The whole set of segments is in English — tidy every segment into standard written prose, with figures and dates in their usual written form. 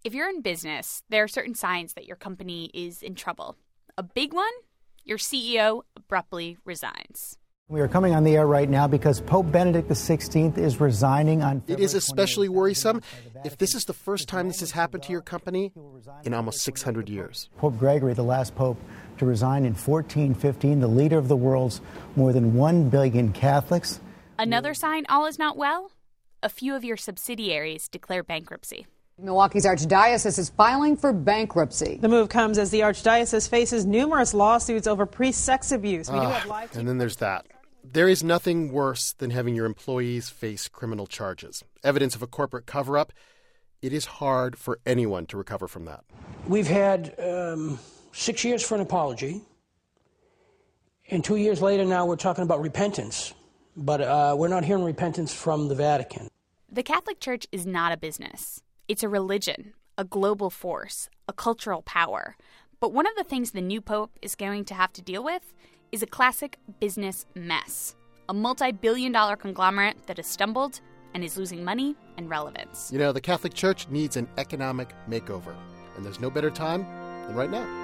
If you're in business, there are certain signs that your company is in trouble. A big one, your CEO abruptly resigns. We are coming on the air right now because Pope Benedict XVI is resigning on February 28th. It is especially worrisome if this is the first time this has happened to your company in almost 600 years. Pope Gregory, the last pope to resign in 1415, the leader of the world's more than 1 billion Catholics. Another sign all is not well? A few of your subsidiaries declare bankruptcy. Milwaukee's Archdiocese is filing for bankruptcy. The move comes as the Archdiocese faces numerous lawsuits over priest sex abuse. And then there's that. There is nothing worse than having your employees face criminal charges. Evidence of a corporate cover-up. It is hard for anyone to recover from that. We've had 6 years for an apology. And 2 years later now we're talking about repentance. But we're not hearing repentance from the Vatican. The Catholic Church is not a business. It's a religion, a global force, a cultural power. But one of the things the new pope is going to have to deal with is a classic business mess. A multi-billion-dollar conglomerate that has stumbled and is losing money and relevance. You know, the Catholic Church needs an economic makeover. And there's no better time than right now.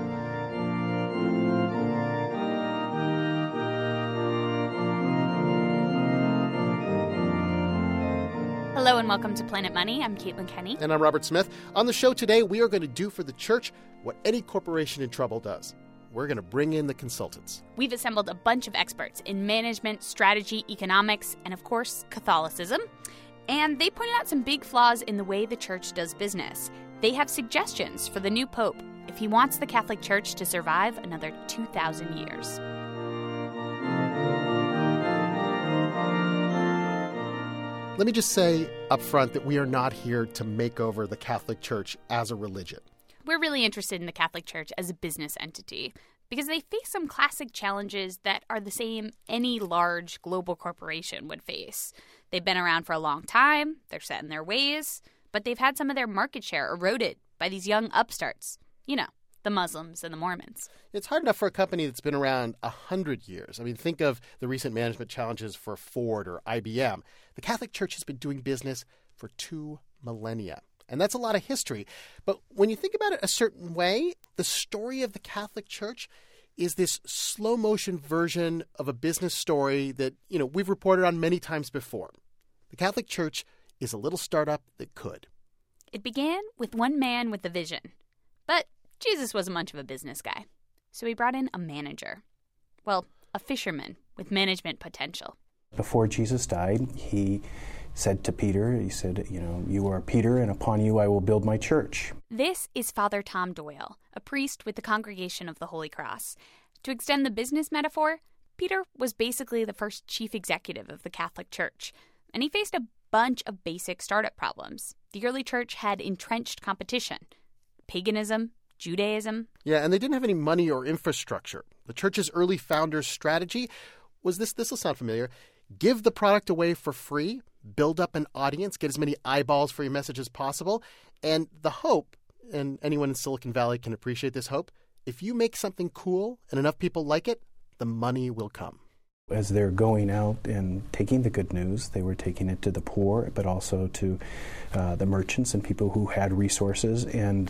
Hello and welcome to Planet Money. I'm Caitlin Kenny. And I'm Robert Smith. On the show today, we are going to do for the church what any corporation in trouble does. We're going to bring in the consultants. We've assembled a bunch of experts in management, strategy, economics, and of course, Catholicism. And they pointed out some big flaws in the way the church does business. They have suggestions for the new pope if he wants the Catholic Church to survive another 2,000 years. Let me just say up front that we are not here to make over the Catholic Church as a religion. We're really interested in the Catholic Church as a business entity because they face some classic challenges that are the same any large global corporation would face. They've been around for a long time, they're set in their ways, but they've had some of their market share eroded by these young upstarts. You know, the Muslims and the Mormons. It's hard enough for a company that's been around 100 years. I mean, think of the recent management challenges for Ford or IBM. The Catholic Church has been doing business for 2 millennia. And that's a lot of history. But when you think about it a certain way, the story of the Catholic Church is this slow-motion version of a business story that, you know, we've reported on many times before. The Catholic Church is a little startup that could. It began with one man with a vision. But Jesus wasn't much of a business guy. So he brought in a manager. Well, a fisherman with management potential. Before Jesus died, he said to Peter, he said, you are Peter, and upon you I will build my church. This is Father Tom Doyle, a priest with the Congregation of the Holy Cross. To extend the business metaphor, Peter was basically the first chief executive of the Catholic Church, and he faced a bunch of basic startup problems. The early church had entrenched competition, paganism, Judaism. Yeah, and they didn't have any money or infrastructure. The church's early founders' strategy was this will sound familiar, give the product away for free, build up an audience, get as many eyeballs for your message as possible, and the hope, and anyone in Silicon Valley can appreciate this hope, if you make something cool and enough people like it, the money will come. As they're going out and taking the good news, they were taking it to the poor, but also to the merchants and people who had resources. And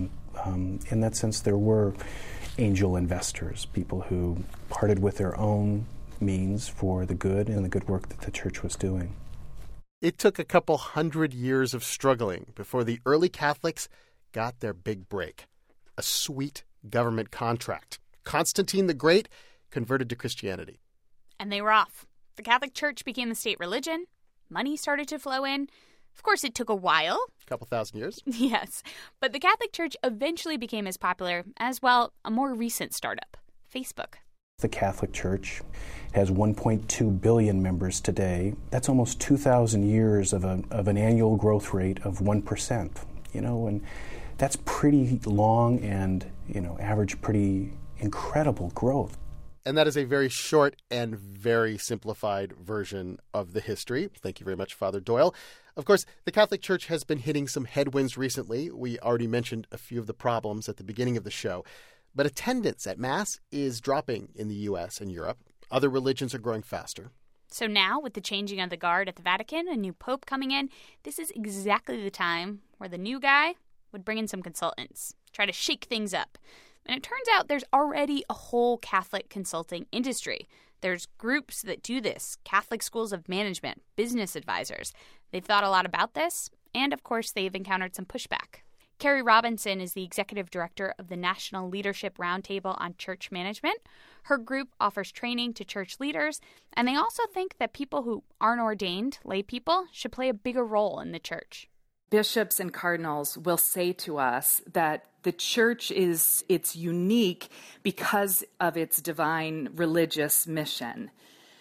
in that sense, there were angel investors, people who parted with their own means for the good and the good work that the church was doing. It took a couple 100 years of struggling before the early Catholics got their big break. A sweet government contract. Constantine the Great converted to Christianity. And they were off. The Catholic Church became the state religion. Money started to flow in. Of course, it took a while. A couple thousand years. Yes. But the Catholic Church eventually became as popular as, well, a more recent startup, Facebook. The Catholic Church has 1.2 billion members today. That's almost 2,000 years of an annual growth rate of 1%. And that's pretty long and, average pretty incredible growth. And that is a very short and very simplified version of the history. Thank you very much, Father Doyle. Of course, the Catholic Church has been hitting some headwinds recently. We already mentioned a few of the problems at the beginning of the show. But attendance at Mass is dropping in the U.S. and Europe. Other religions are growing faster. So now, with the changing of the guard at the Vatican, a new pope coming in, this is exactly the time where the new guy would bring in some consultants, try to shake things up. And it turns out there's already a whole Catholic consulting industry. There's groups that do this, Catholic schools of management, business advisors. They've thought a lot about this, and of course they've encountered some pushback. Carrie Robinson is the executive director of the National Leadership Roundtable on Church Management. Her group offers training to church leaders, and they also think that people who aren't ordained, lay people, should play a bigger role in the church. Bishops and cardinals will say to us that the church it's unique because of its divine religious mission.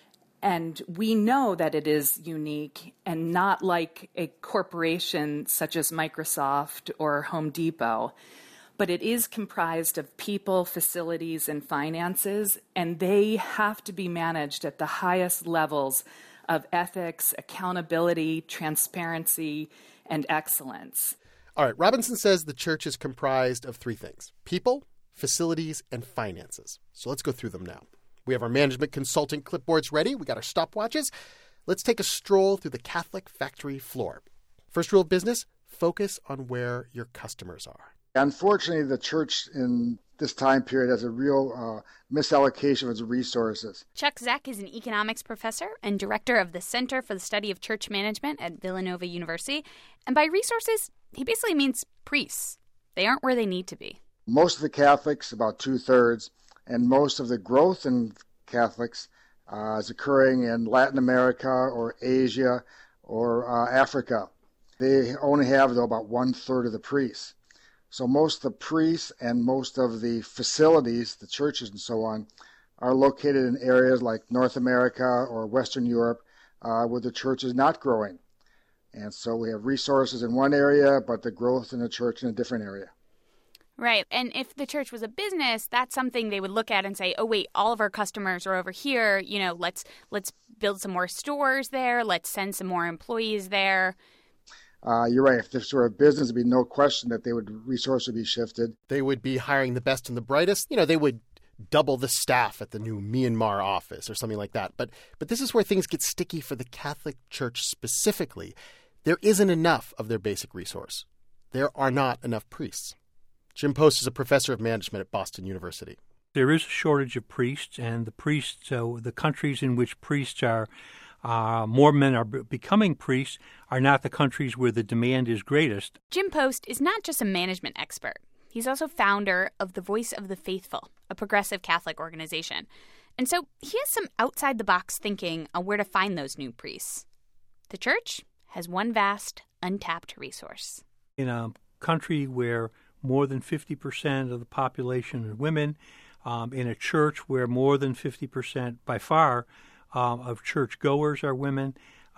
And we know that it is unique and not like a corporation such as Microsoft or Home Depot, but it is comprised of people, facilities, and finances, and they have to be managed at the highest levels of ethics, accountability, transparency, and excellence. All right, Robinson says the church is comprised of three things: people, facilities, and finances. So let's go through them now. We have our management consultant clipboards ready. We got our stopwatches. Let's take a stroll through the Catholic factory floor. First rule of business, focus on where your customers are. Unfortunately, the church in this time period has a real misallocation of its resources. Chuck Zeck is an economics professor and director of the Center for the Study of Church Management at Villanova University. And by resources, he basically means priests. They aren't where they need to be. Most of the Catholics, about 2/3, and most of the growth in Catholics is occurring in Latin America or Asia or Africa. They only have, though, about 1/3 of the priests. So most of the priests and most of the facilities, the churches and so on, are located in areas like North America or Western Europe where the church is not growing. And so we have resources in one area, but the growth in the church in a different area. Right. And if the church was a business, that's something they would look at and say, oh, wait, all of our customers are over here. You know, let's build some more stores there. Let's send some more employees there. You're right. If this were a business, there'd be no question that resources would be shifted. They would be hiring the best and the brightest. You know, they would double the staff at the new Myanmar office or something like that. But this is where things get sticky for the Catholic Church specifically. There isn't enough of their basic resource. There are not enough priests. Jim Post is a professor of management at Boston University. There is a shortage of priests, and the countries in which priests are more men are becoming priests are not the countries where the demand is greatest. Jim Post is not just a management expert. He's also founder of the Voice of the Faithful, a progressive Catholic organization. And so he has some outside-the-box thinking on where to find those new priests. The church has one vast, untapped resource. In a country where more than 50% of the population are women, in a church where more than 50% by far of churchgoers are women.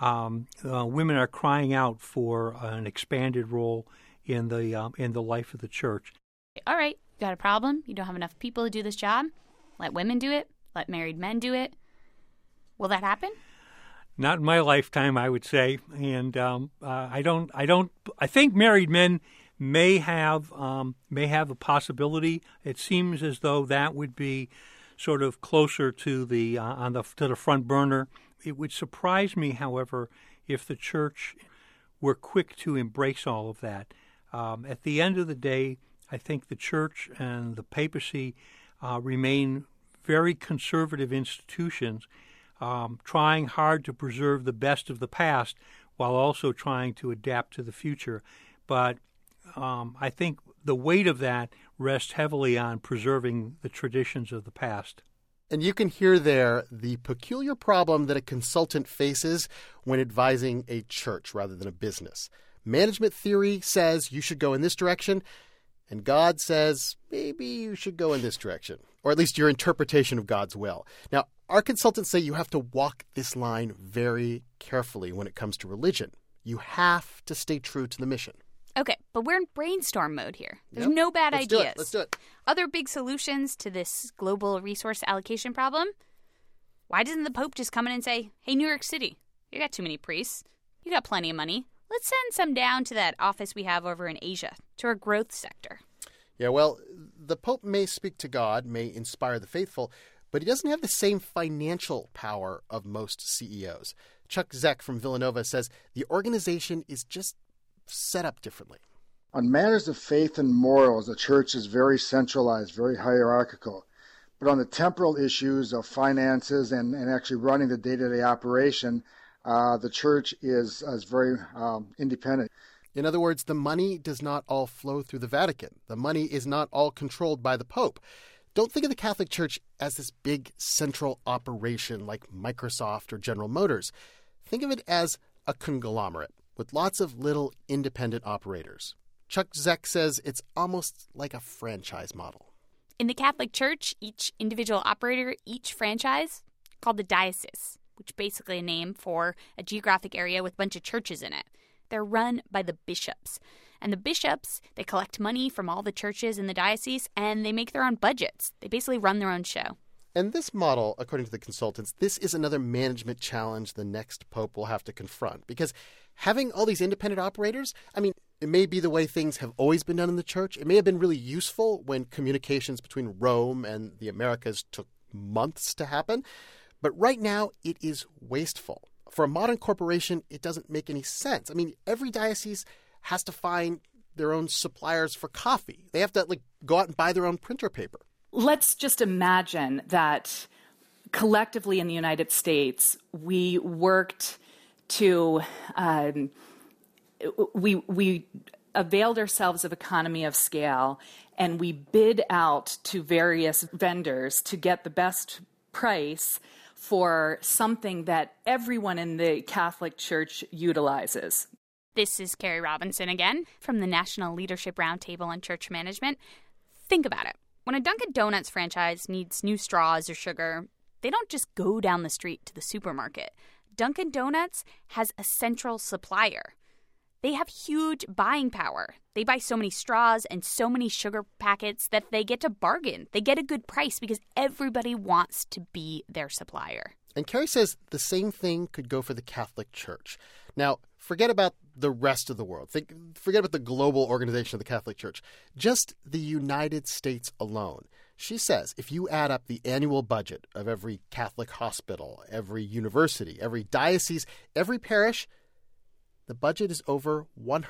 Women are crying out for an expanded role in the life of the church. All right, you got a problem? You don't have enough people to do this job? Let women do it. Let married men do it. Will that happen? Not in my lifetime, I would say. And I think married men may have a possibility. It seems as though that would be sort of closer to the front burner. It would surprise me, however, if the church were quick to embrace all of that. At the end of the day, I think the church and the papacy remain very conservative institutions, trying hard to preserve the best of the past while also trying to adapt to the future. But I think the weight of that rests heavily on preserving the traditions of the past. And you can hear there the peculiar problem that a consultant faces when advising a church rather than a business. Management theory says you should go in this direction, and God says maybe you should go in this direction, or at least your interpretation of God's will. Now, our consultants say you have to walk this line very carefully when it comes to religion. You have to stay true to the mission. Okay, but we're in brainstorm mode here. There's no bad ideas. Let's do it. Other big solutions to this global resource allocation problem? Why doesn't the Pope just come in and say, hey, New York City, you got too many priests. You got plenty of money. Let's send some down to that office we have over in Asia, to our growth sector. Yeah, well, the Pope may speak to God, may inspire the faithful, but he doesn't have the same financial power of most CEOs. Chuck Zeck from Villanova says the organization is just set up differently. On matters of faith and morals, the church is very centralized, very hierarchical. But on the temporal issues of finances and actually running the day-to-day operation, the church is very independent. In other words, the money does not all flow through the Vatican. The money is not all controlled by the Pope. Don't think of the Catholic Church as this big central operation like Microsoft or General Motors. Think of it as a conglomerate with lots of little independent operators. Chuck Zeck says it's almost like a franchise model. In the Catholic Church, each individual operator, each franchise, called the diocese, which is basically a name for a geographic area with a bunch of churches in it. They're run by the bishops. And the bishops, they collect money from all the churches in the diocese, and they make their own budgets. They basically run their own show. And this model, according to the consultants, this is another management challenge the next pope will have to confront. Because having all these independent operators, it may be the way things have always been done in the church. It may have been really useful when communications between Rome and the Americas took months to happen. But right now, it is wasteful. For a modern corporation, it doesn't make any sense. Every diocese has to find their own suppliers for coffee. They have to go out and buy their own printer paper. Let's just imagine that collectively in the United States, we worked to we availed ourselves of economy of scale, and we bid out to various vendors to get the best price for something that everyone in the Catholic Church utilizes. This is Carrie Robinson again from the National Leadership Roundtable on Church Management. Think about it. When a Dunkin' Donuts franchise needs new straws or sugar, they don't just go down the street to the supermarket. Dunkin' Donuts has a central supplier. They have huge buying power. They buy so many straws and so many sugar packets that they get to bargain. They get a good price because everybody wants to be their supplier. And Carrie says the same thing could go for the Catholic Church. Now, forget about the rest of the world. Forget about the global organization of the Catholic Church. Just the United States alone. She says if you add up the annual budget of every Catholic hospital, every university, every diocese, every parish, the budget is over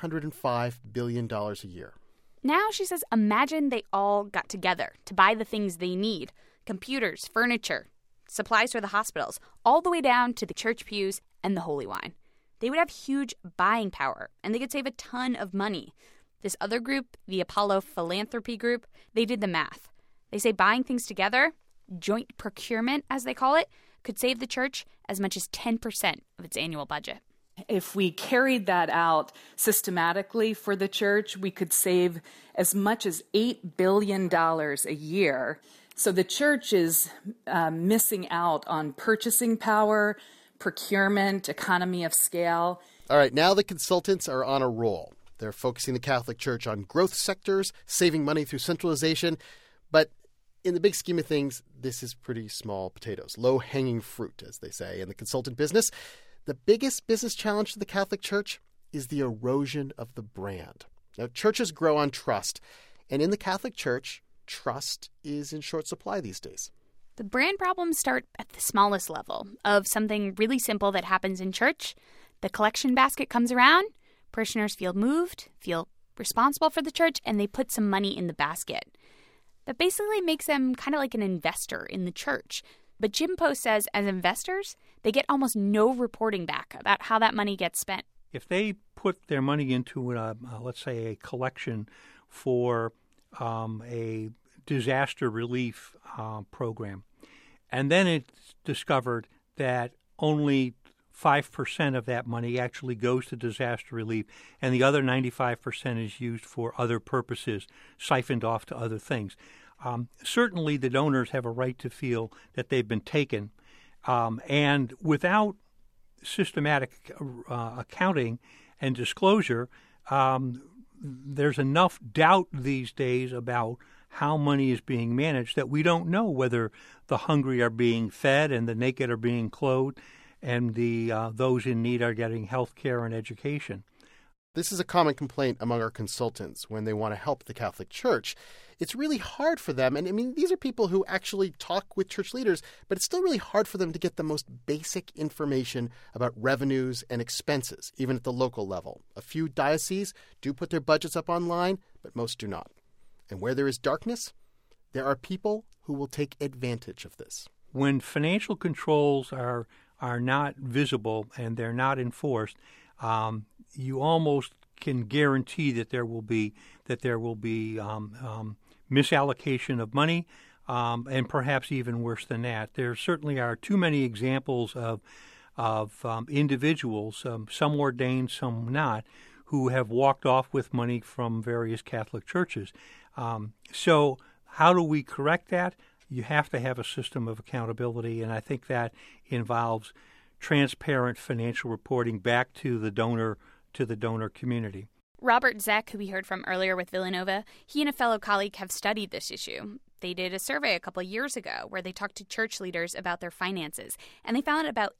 $105 billion a year. Now, she says, imagine they all got together to buy the things they need. Computers, furniture, supplies for the hospitals, all the way down to the church pews and the holy wine. They would have huge buying power, and they could save a ton of money. This other group, the Apollo Philanthropy Group, they did the math. They say buying things together, joint procurement as they call it, could save the church as much as 10% of its annual budget. If we carried that out systematically for the church, we could save as much as $8 billion a year. So the church is missing out on purchasing power, procurement, economy of scale. All right, now the consultants are on a roll. They're focusing the Catholic Church on growth sectors, saving money through centralization. But in the big scheme of things, this is pretty small potatoes, low-hanging fruit, as they say in the consultant business. The biggest business challenge to the Catholic Church is the erosion of the brand. Now, churches grow on trust, and in the Catholic Church, trust is in short supply these days. The brand problems start at the smallest level of something really simple that happens in church. The collection basket comes around, parishioners feel moved, feel responsible for the church, and they put some money in the basket. That basically makes them kind of like an investor in the church. But Jim Post says as investors, they get almost no reporting back about how that money gets spent. If they put their money into, let's say, a collection for a disaster relief program, and then it's discovered that only 5% of that money actually goes to disaster relief, and the other 95% is used for other purposes, siphoned off to other things. Certainly the donors have a right to feel that they've been taken, and without systematic accounting and disclosure, there's enough doubt these days about how money is being managed that we don't know whether the hungry are being fed and the naked are being clothed and the those in need are getting health care and education. This is a common complaint among our consultants when they want to help the Catholic Church. It's really hard for them, and I mean, these are people who actually talk with church leaders, but it's still really hard for them to get the most basic information about revenues and expenses, even at the local level. A few dioceses do put their budgets up online, but most do not. And where there is darkness, there are people who will take advantage of this. When financial controls are not visible and they're not enforced, you almost can guarantee that there will be misallocation of money, and perhaps even worse than that. There certainly are too many examples of individuals, some ordained, some not, who have walked off with money from various Catholic churches. So how do we correct that? You have to have a system of accountability, and I think that involves transparent financial reporting back to the donor community. Robert Zeck, who we heard from earlier with Villanova, he and a fellow colleague have studied this issue. They did a survey a couple of years ago where they talked to church leaders about their finances, and they found about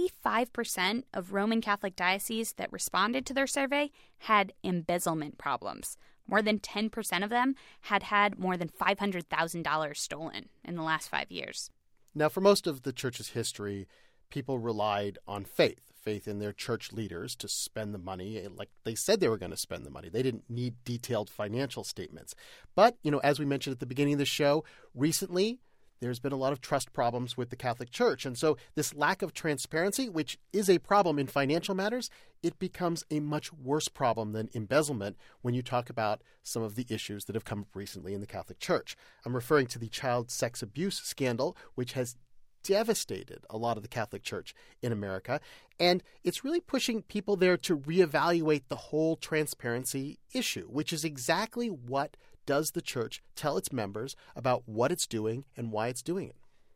85% of Roman Catholic dioceses that responded to their survey had embezzlement problems. More than 10% of them had more than $500,000 stolen in the last 5 years. Now, for most of the church's history, people relied on faith in their church leaders to spend the money like they said they were going to spend the money. They didn't need detailed financial statements. But, as we mentioned at the beginning of the show, recently there's been a lot of trust problems with the Catholic Church. And so this lack of transparency, which is a problem in financial matters, it becomes a much worse problem than embezzlement when you talk about some of the issues that have come up recently in the Catholic Church. I'm referring to the child sex abuse scandal, which has devastated a lot of the Catholic Church in America. And it's really pushing people there to reevaluate the whole transparency issue, which is exactly what does the church tell its members about what it's doing and why it's doing it.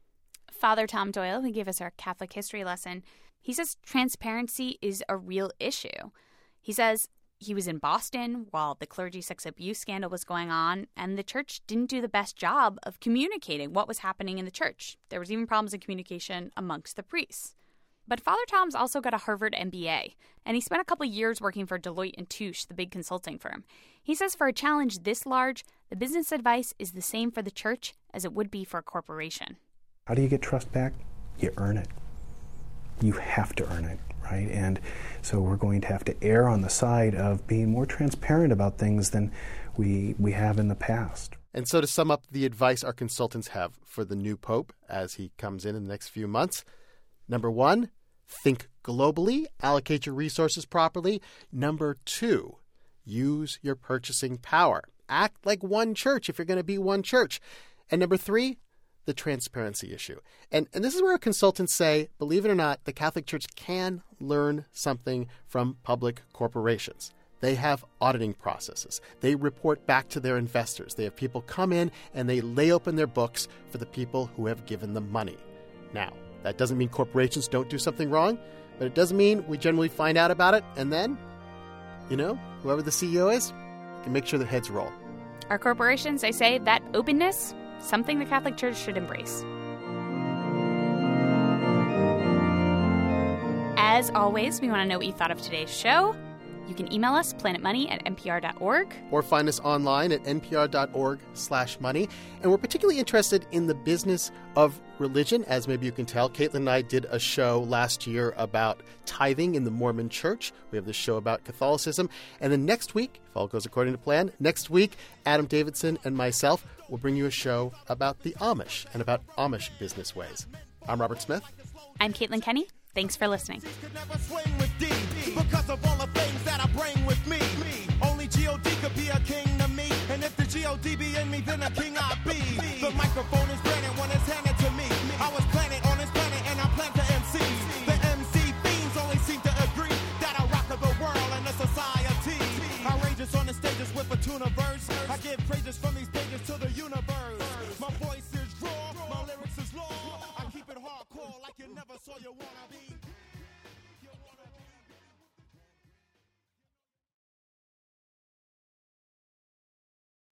Father Tom Doyle, who gave us our Catholic history lesson, he says transparency is a real issue. He says he was in Boston while the clergy sex abuse scandal was going on, and the church didn't do the best job of communicating what was happening in the church. There was even problems in communication amongst the priests. But Father Tom's also got a Harvard MBA, and he spent a couple of years working for Deloitte & Touche, the big consulting firm. He says for a challenge this large, the business advice is the same for the church as it would be for a corporation. How do you get trust back? You earn it. You have to earn it, right? And so we're going to have to err on the side of being more transparent about things than we have in the past. And so to sum up the advice our consultants have for the new pope as he comes in the next few months, number 1, think globally, allocate your resources properly. Number 2, use your purchasing power. Act like one church if you're going to be one church. And number 3, the transparency issue. And this is where our consultants say, believe it or not, the Catholic Church can learn something from public corporations. They have auditing processes. They report back to their investors. They have people come in and they lay open their books for the people who have given them money. Now, that doesn't mean corporations don't do something wrong, but it does mean we generally find out about it, and then, whoever the CEO is, can make sure their heads roll. Our corporations, they say that openness, something the Catholic Church should embrace. As always, we want to know what you thought of today's show. You can email us, planetmoney@npr.org. Or find us online at npr.org/money. And we're particularly interested in the business of religion. As maybe you can tell, Caitlin and I did a show last year about tithing in the Mormon Church. We have this show about Catholicism. And then next week, if all goes according to plan, next week, Adam Davidson and myself will bring you a show about the Amish and about Amish business ways. I'm Robert Smith. I'm Caitlin Kenny. Thanks for listening. Because of all the things that I bring with me. Only G.O.D. could be a king to me. And if the G.O.D. be in me, then a king I be. The microphone is granted when it's handed to me. I was planted on this planet and I plant the MCs. The MC fiends only seem to agree that I rock the world and the society. Outrageous on the stages with a tuna verse. I give praises from these pages to the universe. My voice is raw, my lyrics is law. I keep it hardcore like you never saw you wanna be.